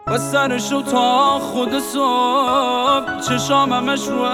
و سرشو تا خود صبح چشاممش رو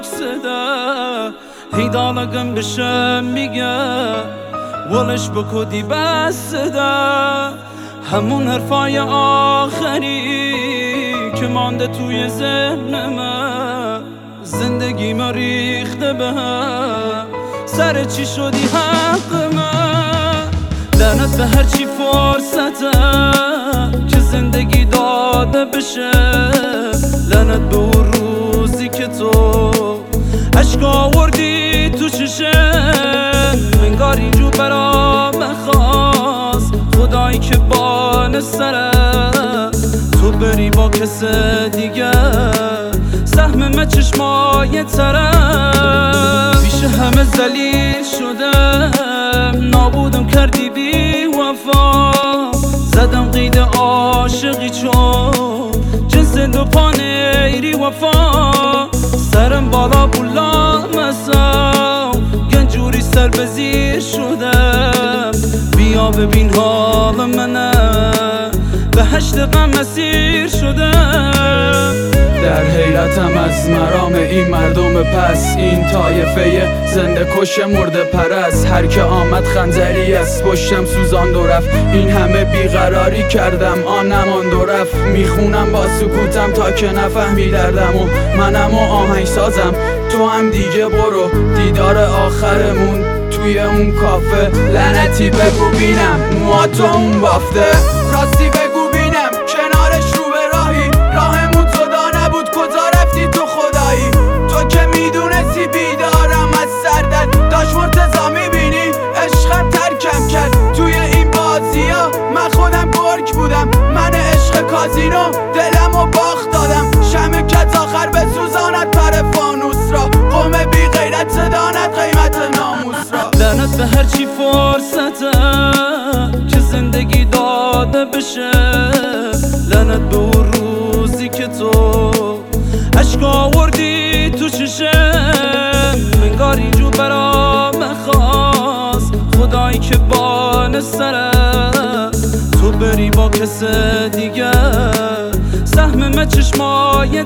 اکسده هیدالگم بشه میگه ولش بکدی بسده همون حرفای آخری که مانده توی ذهنمه زندگی ما ریخته به هم سر چی شدی حقمه لعنت به هرچی فرصته که زندگی داده بشه لعنت به اون روزی که تو عشق آوردی تو چشم انگار اینجور برام خواست خدایی که بان سره تو بری با کس دیگه سهم من چشمای طرف پیش همه ذلیل شدم نابودم کردی بی وفا زدم قید عاشقی چون جنس دو پانیری وفا سرم بالا بولا مساو گنجوری سر به زیر شدم بیا ببین حال منه به هشت غم مسیر شدم در حیرتم از مرام این مردم پس این طایفه زنده کش مرده پرست هر که آمد خنجری است پشتم سوزان دو رفت این همه بیقراری کردم آنمان دو رفت میخونم با سکوتم تا که نفهمی دردم و منم و آهنگ سازم تو هم دیگه برو دیدار آخرمون توی اون کافه لعنتی بگو بینم موها تو اون بافته راستی بگو بینم کنارش رو به راهی راهمون تو دا نبود کجا رفتی تو خدایی تو که میدونستی بیدارم از سردت داشت مرتضا میبینی عشقم ترکم کرد توی این بازی ها من خودم گرگ بودم من عشق کازینو دلم و باخت دادم شمع کت آخر به سوزانت پر فانوس را قوم بی غیرت داند قیمت ناموس را لعنت به هرچی فرصته که زندگی داده بشه لعنت به اون روزی که تو عشق آوردی تو چشم انگار اینجور برام خواست خدایی که بان سره تو بری با کس دیگه سهم من چشمای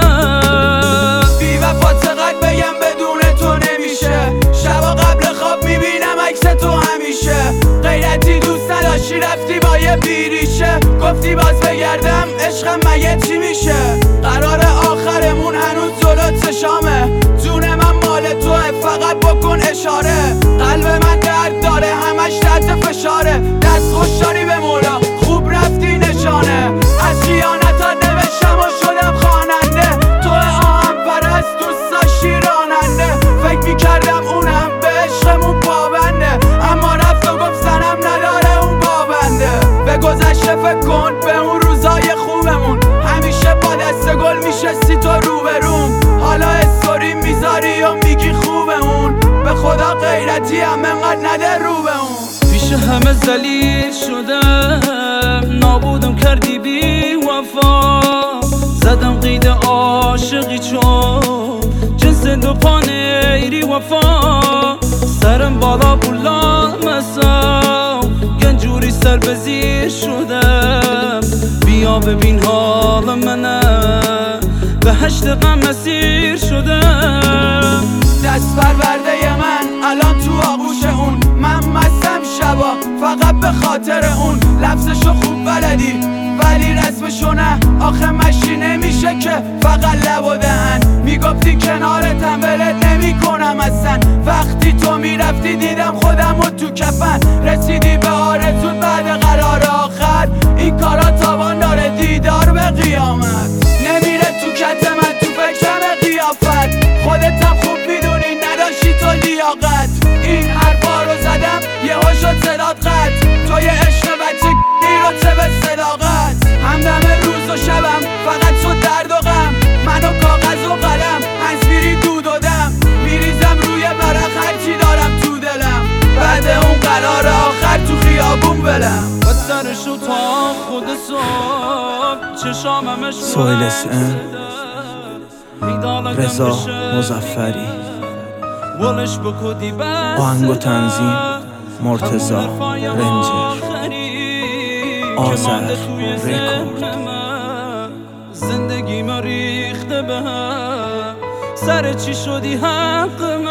طرف بی وفا چقدر بگم بدون تو نمیشه شبا قبل خواب میبینم عکس تو همیشه غیرتی دوست نداشتی رفتی با یه بیریشه گفتی باز بگردم عشقم مگه چی میشه قرار آخرمون هنوز جلو چشامه جون من مال توه فقط بکن اشاره قلب من درد داره همش تحت فشاره دست خوشداری به مولا خوب رفتی نشانه از خیانتات نوشتم و شدم خواننده تو آهم پرست دوست داشتی راننده فکر میکردم اونم به عشقمون پابنده اما رفت و گفت سنم نداره اون پابنده به گذشته فکر کن به اون روزای خوبمون همیشه با دست گل میشستی تو روبروم حالا استوری میذاری و میگی خوبمون به خدا غیرتی هم انقدر نده رو به اون پیش همه ذلیل شدم نابودم کردی بی وفا زدم قید عاشقی چون جنس دو پانیری وفا سرم بالا بولا مساو گنجوری سر به زیر شدم بیا ببین حال منه به هشت غم مسیر شدم دست پرورده من الان تو آغوش اون من مستم شبا فقط به خاطر اون لفظشو خوب بلدی ولی رسمشو نه آخه مشی نمیشه که فقط لب و دهن میگفتی کنارتم ولت نمی کنم اصلا وقتی تو میرفتی دیدم خودم و تو کفن رسیدی به آرزوت بعد قرار آخر این کارا تاوان داره دیدار به قیامت نمیره تو کت من تو فکرم قیافت خودتم خوب میدونی نداشتی تو لیاقت این حرفا رو زدم یه شد صدات قد تو یه عشق بچه رو چه به صداقت همدم روز و شبم فقط شد درد و غم من و کاغذ و قلم هنسفیری دود و دم میریزم روی برق هرچی دارم تو دلم بعد اون قرار آخر تو خیابون بلم و سرشو تا خود صبح چشاممش رو سویل اسم رضا مظفری ولش بکدی بسته آهنگ و تنظیم مرتضا رنجر آذر رکورد زندگی ما ریخته به هم. سر چی شدی حق من؟